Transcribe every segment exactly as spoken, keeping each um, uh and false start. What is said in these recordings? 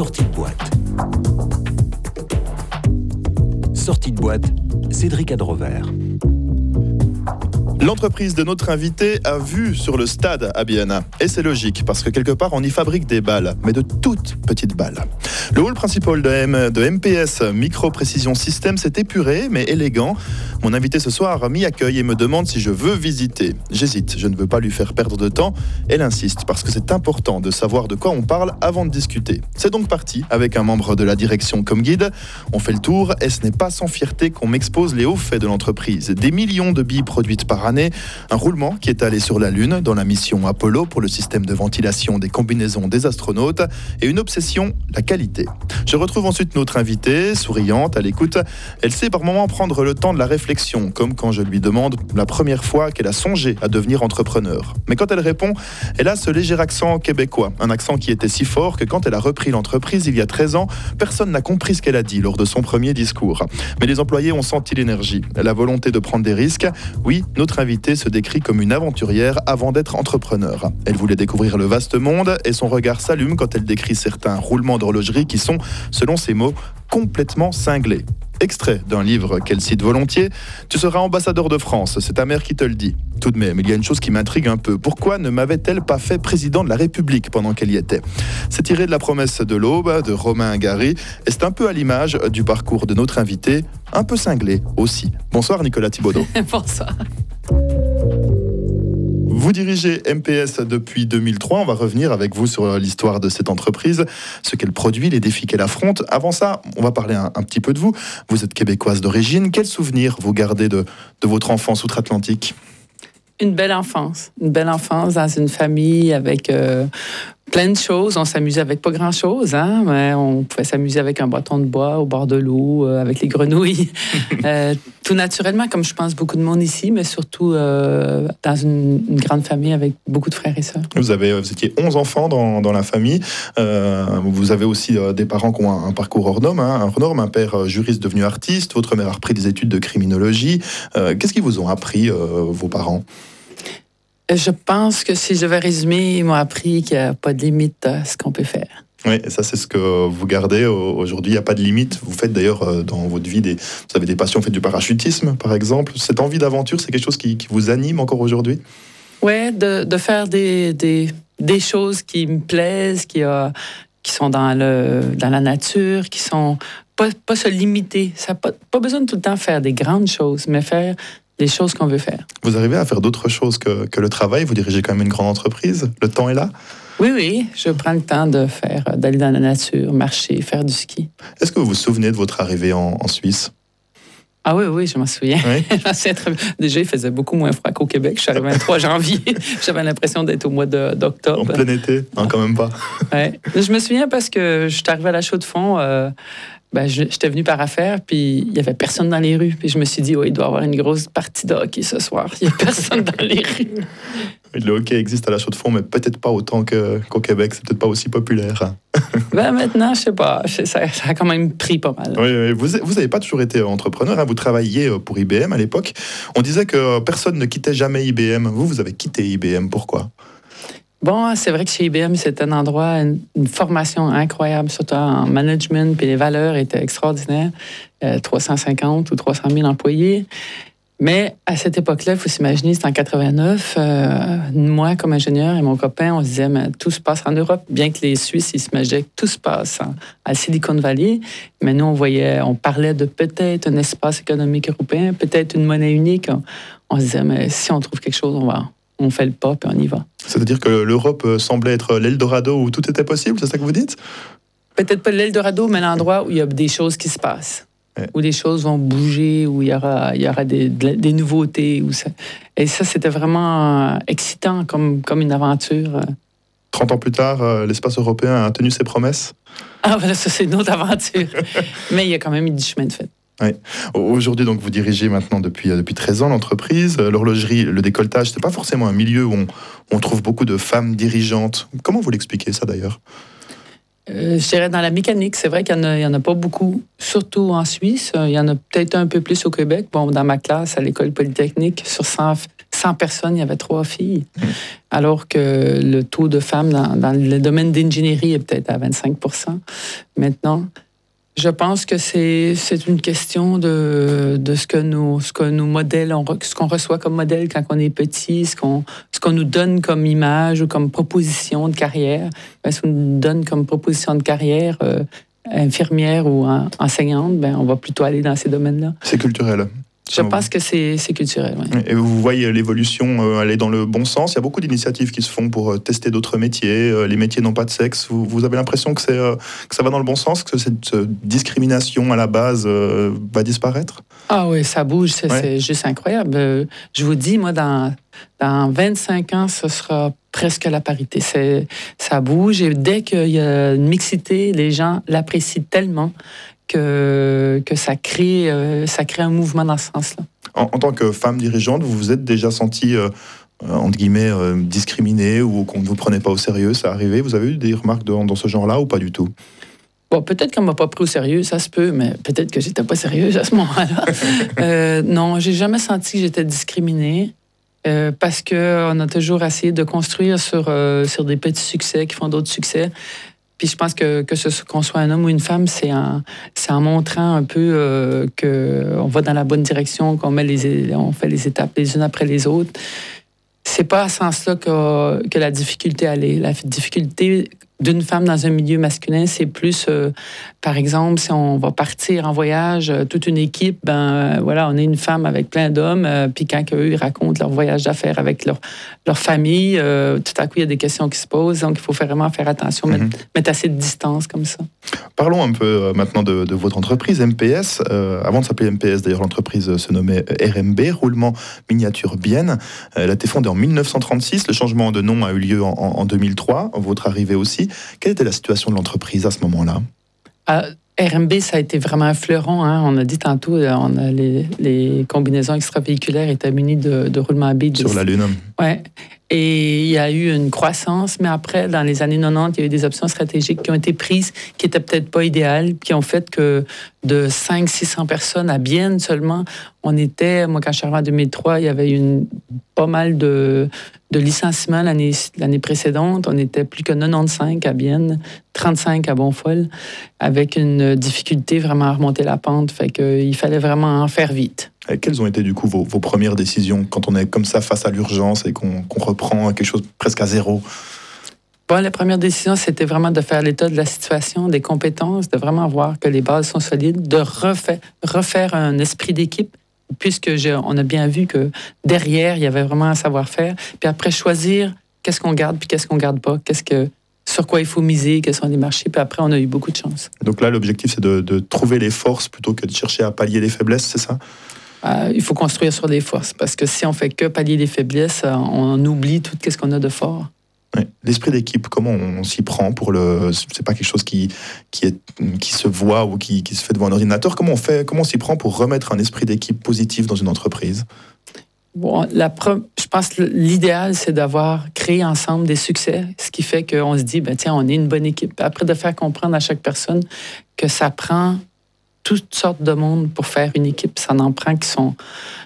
sortie de boîte. Sortie de boîte, Cédric Adrover. L'entreprise de notre invité a vu sur le stade à Bienne. Et c'est logique, parce que quelque part, on y fabrique des balles, mais de toutes petites balles. Le hall principal de, M, de M P S Micro Précision System, c'est épuré, mais élégant. Mon invité ce soir m'y accueille et me demande si je veux visiter. J'hésite, je ne veux pas lui faire perdre de temps. Elle insiste, parce que c'est important de savoir de quoi on parle avant de discuter. C'est donc parti, avec un membre de la direction comme guide. On fait le tour, et ce n'est pas sans fierté qu'on m'expose les hauts faits de l'entreprise. Des millions de billes produites par année, un roulement qui est allé sur la Lune dans la mission Apollo pour le système de ventilation des combinaisons des astronautes et une obsession, la qualité. Je retrouve ensuite notre invitée, souriante, à l'écoute. Elle sait par moments prendre le temps de la réflexion, comme quand je lui demande la première fois qu'elle a songé à devenir entrepreneur. Mais quand elle répond, elle a ce léger accent québécois, un accent qui était si fort que quand elle a repris l'entreprise il y a treize ans, personne n'a compris ce qu'elle a dit lors de son premier discours. Mais les employés ont senti l'énergie, la volonté de prendre des risques. Oui, notre invitée se décrit comme une aventurière avant d'être entrepreneur. Elle voulait découvrir le vaste monde et son regard s'allume quand elle décrit certains roulements d'horlogerie qui sont, selon ses mots, complètement cinglés. Extrait d'un livre qu'elle cite volontiers. Tu seras ambassadeur de France, c'est ta mère qui te le dit. Tout de même, il y a une chose qui m'intrigue un peu. Pourquoi ne m'avait-elle pas fait président de la République pendant qu'elle y était ? C'est tiré de La promesse de l'aube de Romain Gary et c'est un peu à l'image du parcours de notre invité, un peu cinglé aussi. Bonsoir Nicolas Thibaudot. Bonsoir. Vous dirigez M P S depuis deux mille trois. On va revenir avec vous sur l'histoire de cette entreprise, ce qu'elle produit, les défis qu'elle affronte. Avant ça, on va parler un, un petit peu de vous. Vous êtes québécoise d'origine. Quels souvenirs vous gardez de, de votre enfance outre-Atlantique ? Une belle enfance. Une belle enfance dans une famille avec euh, plein de choses. On s'amusait avec pas grand-chose, hein, mais on pouvait s'amuser avec un bâton de bois au bord de l'eau, euh, avec les grenouilles. euh, tout naturellement, comme je pense beaucoup de monde ici, mais surtout euh, dans une, une grande famille avec beaucoup de frères et sœurs. Vous, avez, vous étiez onze enfants dans, dans la famille. Euh, vous avez aussi euh, des parents qui ont un, un parcours hors norme, hein, hors norme, un père euh, juriste devenu artiste, votre mère a repris des études de criminologie. Euh, qu'est-ce qu'ils vous ont appris, euh, vos parents ? Je pense que si je vais résumer, ils m'ont appris qu'il n'y a pas de limite à ce qu'on peut faire. Oui, et ça c'est ce que vous gardez aujourd'hui, il n'y a pas de limite. Vous faites d'ailleurs dans votre vie, des, vous avez des passions, vous faites du parachutisme par exemple. Cette envie d'aventure, c'est quelque chose qui, qui vous anime encore aujourd'hui ? Oui, de, de faire des, des, des choses qui me plaisent, qui, a, qui sont dans, le, dans la nature, qui sont pas, pas se limiter. Ça n'a pas, pas besoin de tout le temps faire des grandes choses, mais faire les choses qu'on veut faire. Vous arrivez à faire d'autres choses que, que le travail ? Vous dirigez quand même une grande entreprise. Le temps est là ? Oui, oui. Je prends le temps de faire, d'aller dans la nature, marcher, faire du ski. Est-ce que vous vous souvenez de votre arrivée en, en Suisse ? Ah oui, oui, je m'en souviens. Oui. Déjà, il faisait beaucoup moins froid qu'au Québec. Je suis arrivée le trois janvier. J'avais l'impression d'être au mois de, d'octobre. En plein été ? Non, quand même pas. Ouais. Je me souviens parce que je suis arrivée à la Chaux-de-Fonds. Euh, Ben, j'étais venue par affaire, puis il n'y avait personne dans les rues. Puis je me suis dit, oh, il doit y avoir une grosse partie de hockey ce soir. Il n'y a personne dans les rues. Le hockey existe à la Chaux-de-Fonds, mais peut-être pas autant que, qu'au Québec. C'est peut-être pas aussi populaire. Ben, maintenant, je sais pas. Ça, ça a quand même pris pas mal. Oui, oui. Vous n'avez pas toujours été entrepreneur. Hein. Vous travailliez pour I B M à l'époque. On disait que personne ne quittait jamais I B M. Vous, vous avez quitté I B M. Pourquoi ? Bon, c'est vrai que chez I B M, c'était un endroit, une, une formation incroyable, surtout en management, puis les valeurs étaient extraordinaires. Euh, trois cent cinquante ou trois cent mille employés. Mais à cette époque-là, il faut s'imaginer, c'était en quatre-vingt-neuf. Euh, moi, comme ingénieur et mon copain, on se disait, mais tout se passe en Europe, bien que les Suisses, ils s'imaginaient que tout se passe en, à Silicon Valley. Mais nous, on voyait, on parlait de peut-être un espace économique européen, peut-être une monnaie unique. On, on se disait, mais si on trouve quelque chose, on va... On fait le pas, puis on y va. C'est-à-dire que l'Europe semblait être l'Eldorado où tout était possible, c'est ça que vous dites ? Peut-être pas l'Eldorado, mais l'endroit où il y a des choses qui se passent. Ouais. Où les choses vont bouger, où il y aura, il y aura des, des nouveautés. Où ça... Et ça, c'était vraiment excitant comme, comme une aventure. trente ans plus tard, l'espace européen a tenu ses promesses ? Ah, voilà, ça, c'est une autre aventure. Mais il y a quand même eu du chemin de fait. Oui. Aujourd'hui, donc, vous dirigez maintenant depuis, depuis treize ans l'entreprise. L'horlogerie, le décolletage, ce n'est pas forcément un milieu où on, on trouve beaucoup de femmes dirigeantes. Comment vous l'expliquez, ça, d'ailleurs ? euh, Je dirais dans la mécanique, c'est vrai qu'il n'y en, en a pas beaucoup, surtout en Suisse. Il y en a peut-être un peu plus au Québec. Bon, dans ma classe, à l'école polytechnique, sur cent, cent personnes, il y avait trois filles. Mmh. Alors que le taux de femmes dans, dans le domaine d'ingénierie est peut-être à vingt-cinq pour cent maintenant. Je pense que c'est, c'est une question de, de ce que nos, ce que nos modèles, on, ce qu'on reçoit comme modèle quand on est petit, ce qu'on, ce qu'on nous donne comme image ou comme proposition de carrière. Ce qu'on nous donne comme proposition de carrière, euh, infirmière ou en, enseignante, ben, on va plutôt aller dans ces domaines-là. C'est culturel. Je pense que c'est, c'est culturel. Oui. Et vous voyez l'évolution euh, aller dans le bon sens. Il y a beaucoup d'initiatives qui se font pour euh, tester d'autres métiers. Euh, les métiers n'ont pas de sexe. Vous, vous avez l'impression que, c'est, euh, que ça va dans le bon sens, que cette euh, discrimination à la base euh, va disparaître? Ah oui, ça bouge. C'est, ouais. c'est juste incroyable. Euh, je vous dis, moi, dans, dans vingt-cinq ans, ce sera presque la parité. C'est, ça bouge. Et dès qu'il y a une mixité, les gens l'apprécient tellement que, que ça, crée, euh, ça crée un mouvement dans ce sens-là. En, en tant que femme dirigeante, vous vous êtes déjà sentie, euh, entre guillemets, euh, discriminée ou qu'on ne vous prenait pas au sérieux? Ça arrivait? Vous avez eu des remarques de, dans ce genre-là ou pas du tout? Bon, peut-être qu'on ne m'a pas pris au sérieux, ça se peut, mais peut-être que j'étais pas sérieuse à ce moment-là. euh, non, j'ai jamais senti que j'étais discriminée. Euh, parce qu'on a toujours essayé de construire sur, euh, sur des petits succès qui font d'autres succès. Puis je pense que, que ce, qu'on soit un homme ou une femme, c'est en, c'est en montrant un peu euh, qu'on va dans la bonne direction, qu'on met les, on fait les étapes les unes après les autres. C'est pas à ce sens-là que, que la difficulté allait. La difficulté d'une femme dans un milieu masculin, c'est plus, euh, par exemple, si on va partir en voyage, euh, toute une équipe, ben euh, voilà, on est une femme avec plein d'hommes, euh, puis quand eux, ils racontent leur voyage d'affaires avec leur, leur famille, euh, tout à coup, il y a des questions qui se posent, donc il faut vraiment faire attention, mm-hmm. mettre, mettre assez de distance comme ça. Parlons un peu euh, maintenant de, de votre entreprise, M P S. Euh, avant de s'appeler M P S, d'ailleurs, l'entreprise se nommait R M B, Roulement Miniature Bienne. Elle a été fondée en mille neuf cent trente-six. Le changement de nom a eu lieu en, en deux mille trois, votre arrivée aussi. Quelle était la situation de l'entreprise à ce moment-là? euh, R M B, ça a été vraiment un fleuron. Hein. On a dit tantôt, on a les, les combinaisons extravéhiculaires étaient munies de, de roulement à billes. Sur la Lune. Oui. Et il y a eu une croissance, mais après, dans les années quatre-vingt-dix, il y a eu des options stratégiques qui ont été prises, qui n'étaient peut-être pas idéales, qui ont fait que de cinq cents à six cents personnes à Bienne seulement, on était, moi quand je suis arrivée en deux mille trois, il y avait une, pas mal de, de licenciements l'année, l'année précédente. On était plus que quatre-vingt-quinze à Bienne, trente-cinq à Bonfol, avec une difficulté vraiment à remonter la pente. Fait qu'il fallait vraiment en faire vite. Et quelles ont été du coup vos, vos premières décisions quand on est comme ça face à l'urgence et qu'on, qu'on reprend quelque chose presque à zéro? Bon, la première décision, c'était vraiment de faire l'état de la situation, des compétences, de vraiment voir que les bases sont solides, de refaire, refaire un esprit d'équipe, puisque je, on a bien vu que derrière, il y avait vraiment un savoir-faire. Puis après, choisir qu'est-ce qu'on garde puis qu'est-ce qu'on garde pas, qu'est-ce que, sur quoi il faut miser, quels sont les marchés. Puis après, on a eu beaucoup de chance. Donc là, l'objectif, c'est de, de trouver les forces plutôt que de chercher à pallier les faiblesses, c'est ça? Euh, il faut construire sur les forces, parce que si on fait que pallier les faiblesses, on oublie tout ce qu'on a de fort. Ouais. L'esprit d'équipe, comment on s'y prend pour le... C'est pas quelque chose qui, qui, est, qui se voit ou qui, qui se fait devant un ordinateur. Comment on fait, comment on s'y prend pour remettre un esprit d'équipe positif dans une entreprise? Bon, la pre... je pense que l'idéal, c'est d'avoir créé ensemble des succès, ce qui fait qu'on se dit, ben, tiens, on est une bonne équipe. Après, de faire comprendre à chaque personne que ça prend toutes sortes de monde pour faire une équipe. Ça en prend qui sont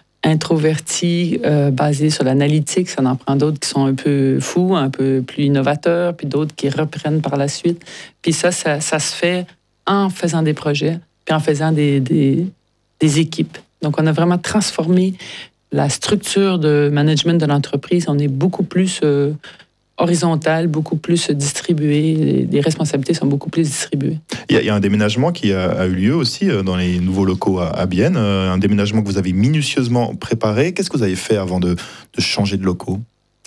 introvertis, euh, basés sur l'analytique. Ça en prend d'autres qui sont un peu fous, un peu plus innovateurs, puis d'autres qui reprennent par la suite. Puis ça, ça, ça se fait en faisant des projets, puis en faisant des, des, des équipes. Donc, on a vraiment transformé la structure de management de l'entreprise. On est beaucoup plus euh, horizontal, beaucoup plus distribué. Les responsabilités sont beaucoup plus distribuées. Il y a, il y a un déménagement qui a, a eu lieu aussi dans les nouveaux locaux à, à Bienne, un déménagement que vous avez minutieusement préparé. Qu'est-ce que vous avez fait avant de, de changer de locaux?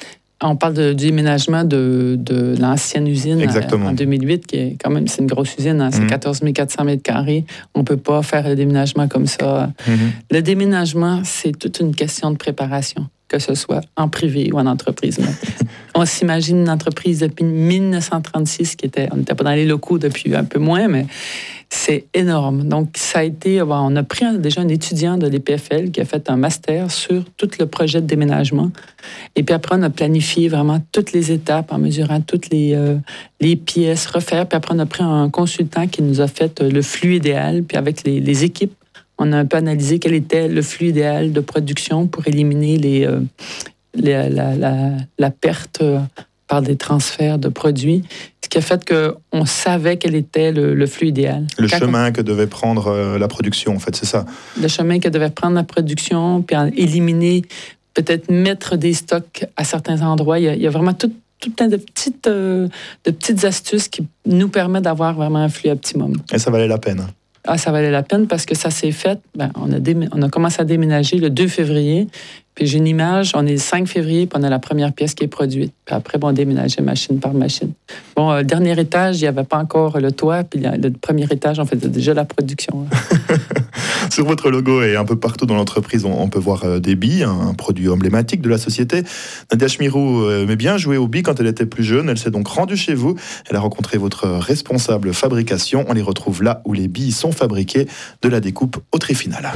On parle de, du déménagement de, de l'ancienne usine à, en deux mille huit, qui est quand même, c'est une grosse usine, hein, c'est mmh. quatorze mille quatre cents mètres carrés. On ne peut pas faire le déménagement comme ça. Mmh. Le déménagement, c'est toute une question de préparation, que ce soit en privé ou en entreprise. On s'imagine une entreprise depuis mille neuf cent trente-six, qui était, on n'était pas dans les locaux depuis un peu moins, mais c'est énorme. Donc, ça a été, bon, on a pris un, déjà un étudiant de l'E P F L qui a fait un master sur tout le projet de déménagement. Et puis après, on a planifié vraiment toutes les étapes en mesurant toutes les, euh, les pièces, refaire. Puis après, on a pris un consultant qui nous a fait le flux idéal. Puis avec les, les équipes, on a un peu analysé quel était le flux idéal de production pour éliminer les, euh, la, la, la, la perte par des transferts de produits, ce qui a fait qu'on savait quel était le, le flux idéal. Le Quand chemin on, que devait prendre euh, la production, en fait, c'est ça? Le chemin que devait prendre la production, puis éliminer, peut-être mettre des stocks à certains endroits. Il y a, il y a vraiment tout, tout plein de petites, euh, de petites astuces qui nous permettent d'avoir vraiment un flux optimum. Et ça valait la peine? Ah, ça valait la peine parce que ça s'est fait. Ben, on, a démé- on a commencé à déménager le deux février. Puis j'ai une image, on est le cinq février, puis on a la première pièce qui est produite. Puis après, bon, on déménageait machine par machine. Bon, euh, le dernier étage, il n'y avait pas encore le toit. Puis le premier étage, on faisait déjà la production. Sur votre logo et un peu partout dans l'entreprise, on, on peut voir euh, des billes, un produit emblématique de la société. Nadia Schmirou euh, aimait bien jouer aux billes quand elle était plus jeune. Elle s'est donc rendue chez vous. Elle a rencontré votre responsable fabrication. On les retrouve là où les billes sont fabriquées, de la découpe au tri final.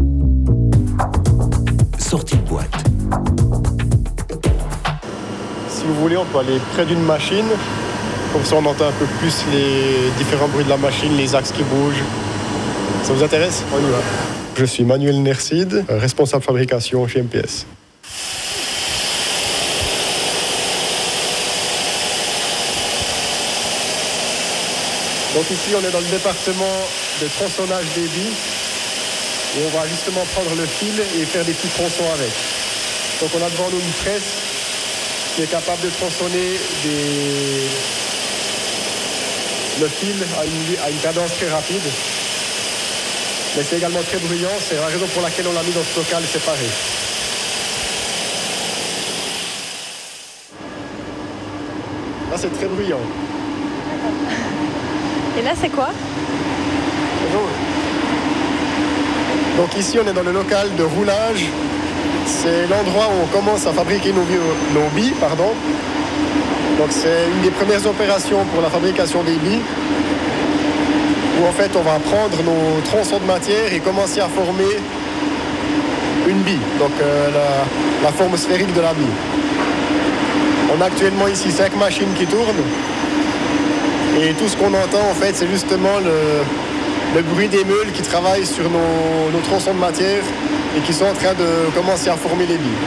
Sortie de boîte. Si vous voulez, on peut aller près d'une machine. Comme ça, on entend un peu plus les différents bruits de la machine, les axes qui bougent. Ça vous intéresse? On y va. Je suis Manuel Nercide, responsable fabrication chez M P S. Donc ici, on est dans le département de tronçonnage des billes, où on va justement prendre le fil et faire des petits tronçons avec. Donc on a devant nous une presse qui est capable de tronçonner des... le fil à une, à une cadence très rapide. Mais c'est également très bruyant, c'est la raison pour laquelle on l'a mis dans ce local séparé. Là c'est très bruyant. Et là c'est quoi? Bonjour. Donc ici on est dans le local de roulage. C'est l'endroit où on commence à fabriquer nos, nos billes. Pardon. Donc c'est une des premières opérations pour la fabrication des billes, où en fait on va prendre nos tronçons de matière et commencer à former une bille, donc euh, la, la forme sphérique de la bille. On a actuellement ici cinq machines qui tournent, et tout ce qu'on entend en fait c'est justement le, le bruit des meules qui travaillent sur nos, nos tronçons de matière et qui sont en train de commencer à former les billes.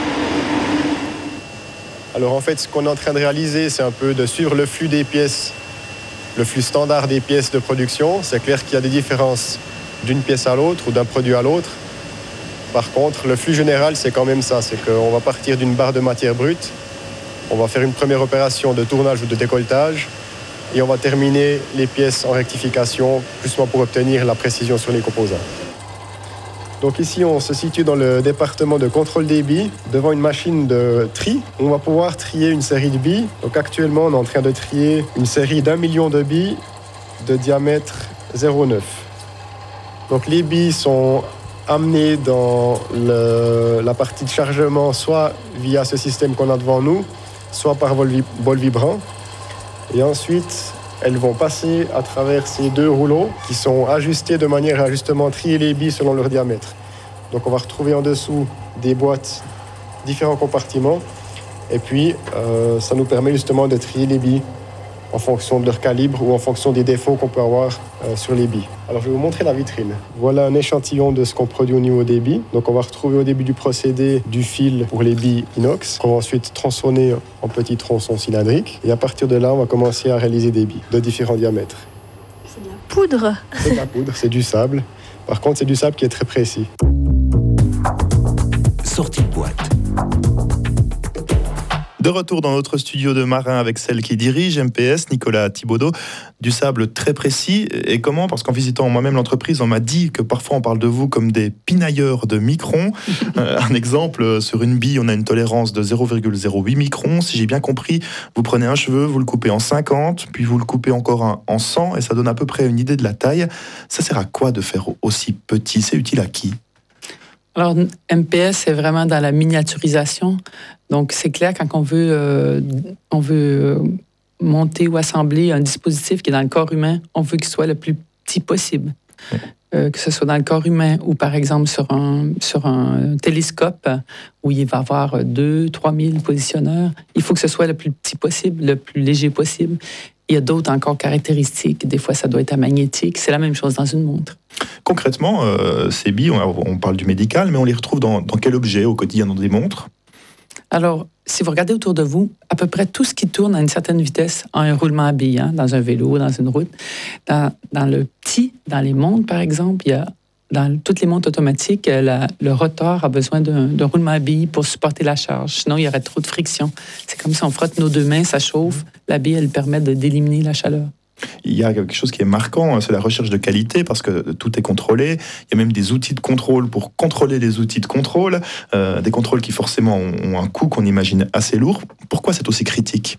Alors en fait ce qu'on est en train de réaliser, c'est un peu de suivre le flux des pièces, le flux standard des pièces de production. C'est clair qu'il y a des différences d'une pièce à l'autre ou d'un produit à l'autre. Par contre, le flux général, c'est quand même ça. C'est qu'on va partir d'une barre de matière brute. On va faire une première opération de tournage ou de décolletage. Et on va terminer les pièces en rectification, justement pour obtenir la précision sur les composants. Donc ici, on se situe dans le département de contrôle des billes, devant une machine de tri. On va pouvoir trier une série de billes. Donc actuellement, on est en train de trier une série d'un million de billes de diamètre zéro virgule neuf. Donc les billes sont amenées dans le, la partie de chargement, soit via ce système qu'on a devant nous, soit par bol, bol vibrant. Et ensuite, elles vont passer à travers ces deux rouleaux qui sont ajustés de manière à justement trier les billes selon leur diamètre. Donc on va retrouver en dessous des boîtes, différents compartiments. Et puis, euh, ça nous permet justement de trier les billes en fonction de leur calibre ou en fonction des défauts qu'on peut avoir euh, sur les billes. Alors je vais vous montrer la vitrine. Voilà un échantillon de ce qu'on produit au niveau des billes. Donc on va retrouver au début du procédé du fil pour les billes inox, qu'on va ensuite tronçonner en petits tronçons cylindriques. Et à partir de là, on va commencer à réaliser des billes de différents diamètres. C'est de la poudre. C'est de la poudre, c'est du sable. Par contre, c'est du sable qui est très précis. Sortie de boîte. De retour dans notre studio de marin avec celle qui dirige M P S, Nicolas Thibaudeau. Du sable très précis. Et comment? Parce qu'en visitant moi-même l'entreprise, on m'a dit que parfois on parle de vous comme des pinailleurs de microns. euh, un exemple, sur une bille, on a une tolérance de zéro virgule zéro huit microns. Si j'ai bien compris, vous prenez un cheveu, vous le coupez en cinquante, puis vous le coupez encore un, en cent, et ça donne à peu près une idée de la taille. Ça sert à quoi de faire aussi petit? C'est utile à qui? Alors, M P S, c'est vraiment dans la miniaturisation. Donc, c'est clair, quand on veut, euh, on veut monter ou assembler un dispositif qui est dans le corps humain, on veut qu'il soit le plus petit possible. Oui. Euh, que ce soit dans le corps humain ou, par exemple, sur un, sur un télescope où il va y avoir deux, trois mille positionneurs, il faut que ce soit le plus petit possible, le plus léger possible. Il y a d'autres encore caractéristiques. Des fois, ça doit être magnétique. C'est la même chose dans une montre. Concrètement, euh, ces billes, on, on parle du médical, mais on les retrouve dans, dans quel objet au quotidien dans des montres? Alors, si vous regardez autour de vous, à peu près tout ce qui tourne à une certaine vitesse a un roulement à billes, hein, dans un vélo, dans une route. Dans, dans le petit, dans les montres, par exemple, il y a dans toutes les montres automatiques, la, le rotor a besoin d'un, d'un roulement à billes pour supporter la charge. Sinon, il y aurait trop de friction. C'est comme si on frotte nos deux mains, ça chauffe. La bille, elle permet de, d'éliminer la chaleur. Il y a quelque chose qui est marquant, c'est la recherche de qualité, parce que tout est contrôlé. Il y a même des outils de contrôle pour contrôler les outils de contrôle, euh, des contrôles qui forcément ont, ont un coût qu'on imagine assez lourd. Pourquoi c'est aussi critique?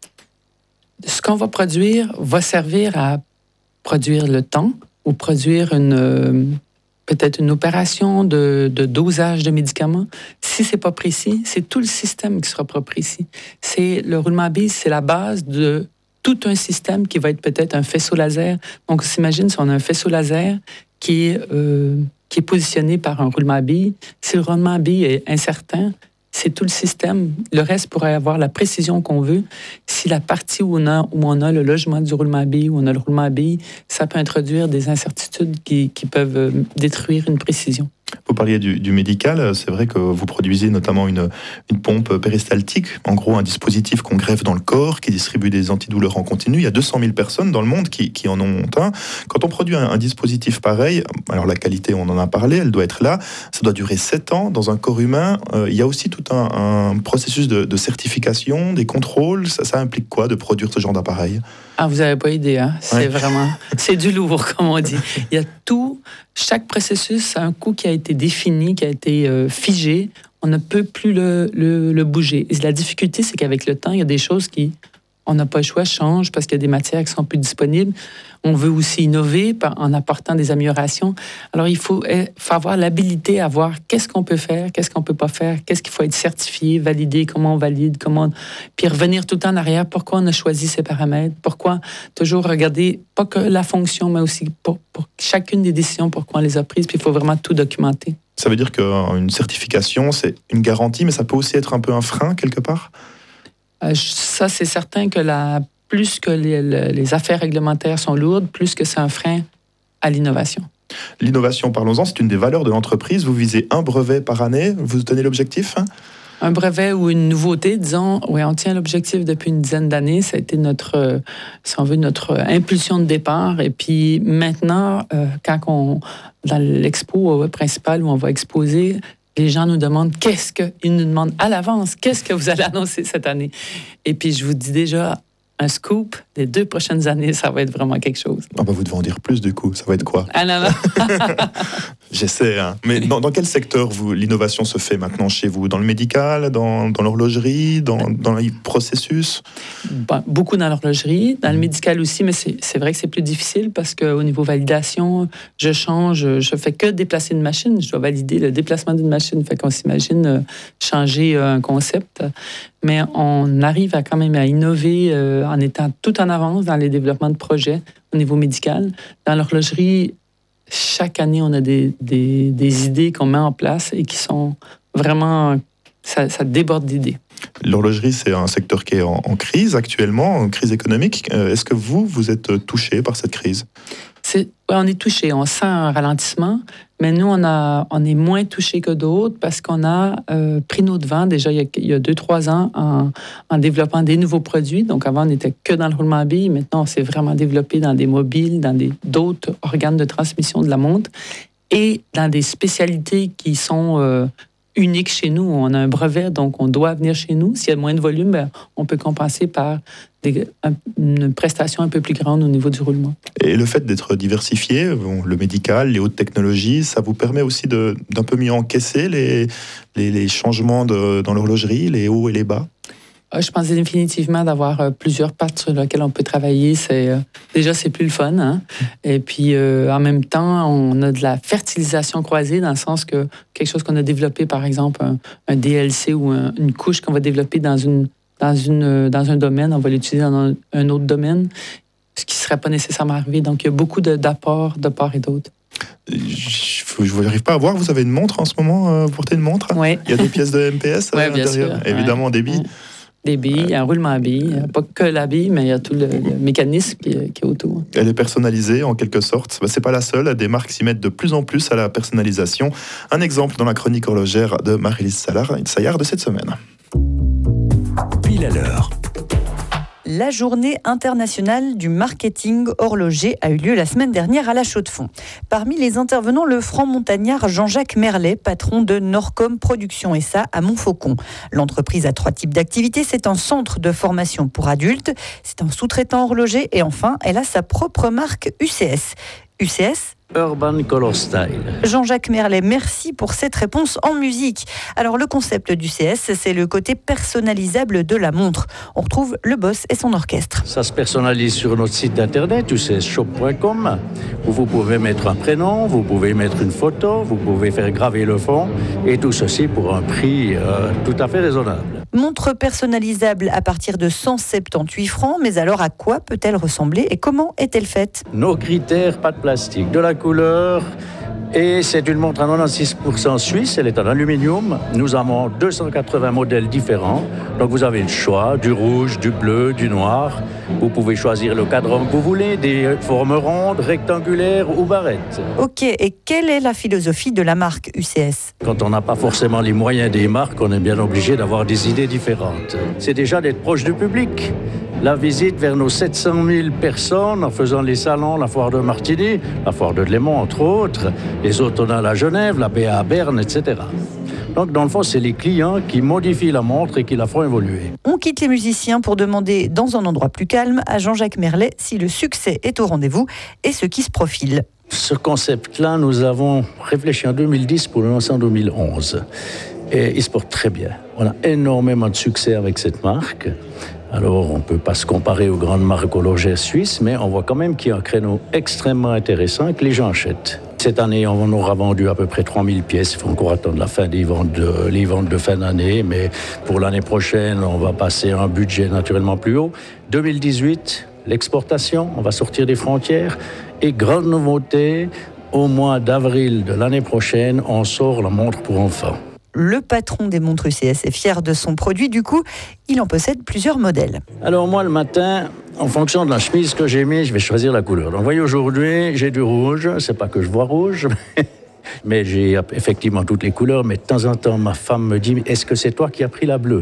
Ce qu'on va produire va servir à produire le temps ou produire une... Euh, peut-être une opération de, de dosage de médicaments. Si c'est pas précis, c'est tout le système qui sera pas précis. C'est, le roulement à billes, c'est la base de tout un système qui va être peut-être un faisceau laser. Donc, on s'imagine si on a un faisceau laser qui est, euh, qui est positionné par un roulement à billes. Si le roulement à billes est incertain, c'est tout le système. Le reste pourrait avoir la précision qu'on veut. Si la partie où on a, où on a le logement du roulement à billes, où on a le roulement à billes, ça peut introduire des incertitudes qui, qui peuvent détruire une précision. Vous parliez du, du médical, c'est vrai que vous produisez notamment une, une pompe péristaltique, en gros un dispositif qu'on greffe dans le corps, qui distribue des antidouleurs en continu. Il y a deux cent mille personnes dans le monde qui, qui en ont un. Quand on produit un, un dispositif pareil, alors la qualité, on en a parlé, elle doit être là, ça doit durer sept ans dans un corps humain. Euh, il y a aussi tout un, un processus de, de certification, des contrôles. Ça, ça implique quoi de produire ce genre d'appareil? Ah, vous n'avez pas idée, hein? C'est ouais. vraiment... C'est du lourd, comme on dit. Il y a tout... Chaque processus a un coût qui a été défini, qui a été euh, figé. On ne peut plus le, le, le bouger. Et la difficulté, c'est qu'avec le temps, il y a des choses qui... On n'a pas le choix, changent parce qu'il y a des matières qui sont plus disponibles. On veut aussi innover par, en apportant des améliorations. Alors, il faut, faut avoir l'habilité à voir qu'est-ce qu'on peut faire, qu'est-ce qu'on ne peut pas faire, qu'est-ce qu'il faut être certifié, validé, comment on valide, comment... Puis revenir tout le temps en arrière, pourquoi on a choisi ces paramètres, pourquoi toujours regarder, pas que la fonction, mais aussi pour, pour chacune des décisions, pourquoi on les a prises, puis il faut vraiment tout documenter. Ça veut dire qu'une certification, c'est une garantie, mais ça peut aussi être un peu un frein, quelque part? Euh, ça, c'est certain que la, plus que les, les affaires réglementaires sont lourdes, plus que c'est un frein à l'innovation. L'innovation, parlons-en, c'est une des valeurs de l'entreprise. Vous visez un brevet par année. Vous tenez l'objectif? Un brevet ou une nouveauté, disons, oui, on tient l'objectif depuis une dizaine d'années. Ça a été notre, si on veut, notre impulsion de départ. Et puis maintenant, euh, quand on, dans l'expo principale où on va exposer, les gens nous demandent qu'est-ce que, ils nous demandent à l'avance, qu'est-ce que vous allez annoncer cette année? Et puis, je vous dis déjà, un scoop des deux prochaines années, ça va être vraiment quelque chose. Ah bah vous devez en dire plus du coup, ça va être quoi? Ah non, non. J'essaie, hein. Mais dans, dans quel secteur vous, l'innovation se fait maintenant chez vous? Dans le médical, dans, dans l'horlogerie, dans, dans les processus? Bon, beaucoup dans l'horlogerie, dans le médical aussi, mais c'est, c'est vrai que c'est plus difficile parce qu'au niveau validation, je change, je fais que déplacer une machine, je dois valider le déplacement d'une machine, fait qu'on s'imagine changer un concept. Mais on arrive à quand même à innover euh, en étant tout en avance dans les développements de projets au niveau médical. Dans l'horlogerie, chaque année, on a des, des, des idées qu'on met en place et qui sont vraiment... Ça, ça déborde d'idées. L'horlogerie, c'est un secteur qui est en, en crise actuellement, en crise économique. Euh, est-ce que vous, vous êtes touché par cette crise? C'est, ouais, on est touché, on sent un ralentissement, mais nous, on, a, on est moins touché que d'autres parce qu'on a euh, pris nos devants déjà il y a, il y a deux, trois ans en, en développant des nouveaux produits. Donc avant, on n'était que dans le roulement à billes. Maintenant, on s'est vraiment développé dans des mobiles, dans des, d'autres organes de transmission de la montre et dans des spécialités qui sont... Euh, unique chez nous. On a un brevet, donc on doit venir chez nous. S'il y a moins de volume, ben, on peut compenser par des, une prestation un peu plus grande au niveau du roulement. Et le fait d'être diversifié, bon, le médical, les hautes technologies, ça vous permet aussi de, d'un peu mieux encaisser les, les, les changements de, dans l'horlogerie, les hauts et les bas? Je pense définitivement d'avoir euh, plusieurs pattes sur lesquelles on peut travailler. C'est, euh, déjà, c'est plus le fun. Hein? Et puis, euh, en même temps, on a de la fertilisation croisée dans le sens que quelque chose qu'on a développé, par exemple, un, un D L C ou un, une couche qu'on va développer dans, une, dans, une, dans un domaine, on va l'utiliser dans un, un autre domaine, ce qui ne serait pas nécessairement arrivé. Donc, il y a beaucoup de, d'apports de part et d'autre. Je n'arrive pas à voir, vous avez une montre en ce moment, euh, vous portez une montre? Oui. Il y a des pièces de M P S ouais, à l'intérieur, bien sûr, évidemment, ouais. des billes. Des billes, un roulement à billes. Pas que la bille, mais il y a tout le, le mécanisme qui est, qui est autour. Elle est personnalisée en quelque sorte. Ben, c'est pas la seule. Des marques s'y mettent de plus en plus à la personnalisation. Un exemple dans la chronique horlogère de Marie-Lise Sayard de cette semaine. Pile à l'heure. La journée internationale du marketing horloger a eu lieu la semaine dernière à La Chaux-de-Fonds. Parmi les intervenants, le franc-montagnard Jean-Jacques Merlet, patron de Norcom Production S A à Montfaucon. L'entreprise a trois types d'activités. C'est un centre de formation pour adultes, c'est un sous-traitant horloger et enfin, elle a sa propre marque U C S. U C S Urban Color Style. Jean-Jacques Merlet, merci pour cette réponse en musique. Alors le concept du C S, c'est le côté personnalisable de la montre. On retrouve le boss et son orchestre. Ça se personnalise sur notre site internet u c s shop point com où vous pouvez mettre un prénom, vous pouvez mettre une photo, vous pouvez faire graver le fond et tout ceci pour un prix euh, tout à fait raisonnable. Montre personnalisable à partir de cent soixante-dix-huit francs, mais alors à quoi peut-elle ressembler et comment est-elle faite ? Nos critères, pas de plastique, de la couleur, et c'est une montre à quatre-vingt-seize pour cent suisse, elle est en aluminium. Nous avons deux cent quatre-vingts modèles différents, donc vous avez le choix du rouge, du bleu, du noir. Vous pouvez choisir le cadran que vous voulez, des formes rondes, rectangulaires ou barrettes. Ok, et quelle est la philosophie de la marque U C S ? Quand on n'a pas forcément les moyens des marques, on est bien obligé d'avoir des idées différentes. C'est déjà d'être proche du public. La visite vers nos sept cent mille personnes en faisant les salons, la foire de Martigny, la foire de Léman entre autres, les automnales à Genève, la B A à Berne, et cetera. Donc dans le fond, c'est les clients qui modifient la montre et qui la font évoluer. On quitte les musiciens pour demander dans un endroit plus calme à Jean-Jacques Merlet si le succès est au rendez-vous et ce qui se profile. Ce concept-là, nous avons réfléchi en deux mille dix pour le lancer en deux mille onze. Et il se porte très bien. On a énormément de succès avec cette marque. Alors, on ne peut pas se comparer aux grandes marques horlogères suisses, mais on voit quand même qu'il y a un créneau extrêmement intéressant et que les gens achètent. Cette année, on aura vendu à peu près trois mille pièces. Il faut encore attendre la fin des ventes de, les ventes de fin d'année, mais pour l'année prochaine, on va passer à un budget naturellement plus haut. deux mille dix-huit, l'exportation, on va sortir des frontières. Et grande nouveauté, au mois d'avril de l'année prochaine, on sort la montre pour enfants. Le patron des montres U C S est fier de son produit, du coup, il en possède plusieurs modèles. Alors moi, le matin, en fonction de la chemise que j'ai mis, je vais choisir la couleur. Donc, vous voyez, aujourd'hui, j'ai du rouge. C'est pas que je vois rouge, mais j'ai effectivement toutes les couleurs. Mais de temps en temps, ma femme me dit, est-ce que c'est toi qui as pris la bleue ?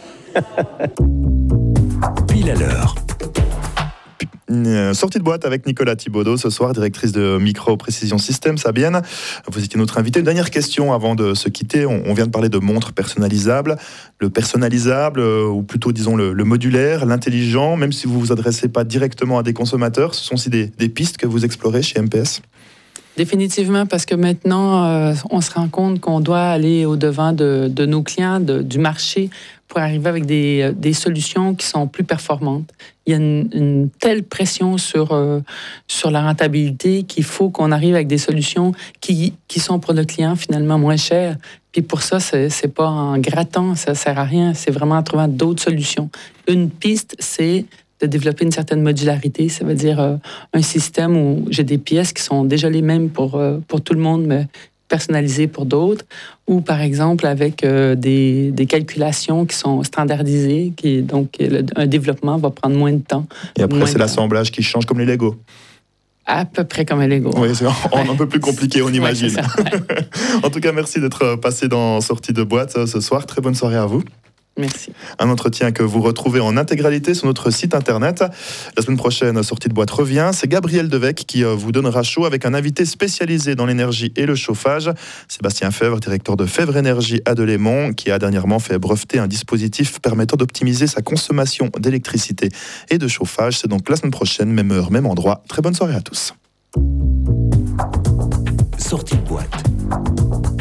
Pile à l'heure. Une sortie de boîte avec Nicolas Thibaudeau ce soir, directrice de Micro Précision Systems à Bienne. Vous étiez notre invité. Une dernière question avant de se quitter. On vient de parler de montres personnalisables. Le personnalisable, ou plutôt disons le, le modulaire, l'intelligent, même si vous ne vous adressez pas directement à des consommateurs, ce sont aussi des, des pistes que vous explorez chez M P S ? Définitivement, parce que maintenant, euh, on se rend compte qu'on doit aller au-devant de, de nos clients, de, du marché, pour arriver avec des, des solutions qui sont plus performantes. Il y a une, une telle pression sur, euh, sur la rentabilité qu'il faut qu'on arrive avec des solutions qui, qui sont pour le client finalement moins chères. Puis pour ça, c'est, c'est pas en grattant, ça sert à rien. C'est vraiment en trouvant d'autres solutions. Une piste, c'est de développer une certaine modularité. Ça veut dire euh, un système où j'ai des pièces qui sont déjà les mêmes pour, euh, pour tout le monde, mais personnalisées pour d'autres. Ou par exemple avec euh, des, des calculations qui sont standardisées. Qui, donc le, un développement va prendre moins de temps. Et après, c'est l'assemblage qui change comme les Lego. À peu près comme un Lego. Oui, c'est un peu plus compliqué, on imagine. Ouais, c'est ça, ouais. En tout cas, merci d'être passé dans Sortie de boîte ce soir. Très bonne soirée à vous. Merci. Un entretien que vous retrouvez en intégralité sur notre site internet. La semaine prochaine, Sortie de boîte revient. C'est Gabriel Devec qui vous donnera chaud avec un invité spécialisé dans l'énergie et le chauffage. Sébastien Fèvre, directeur de Fèvre Énergie à Delémont, qui a dernièrement fait breveter un dispositif permettant d'optimiser sa consommation d'électricité et de chauffage. C'est donc la semaine prochaine, même heure, même endroit. Très bonne soirée à tous. Sortie de boîte.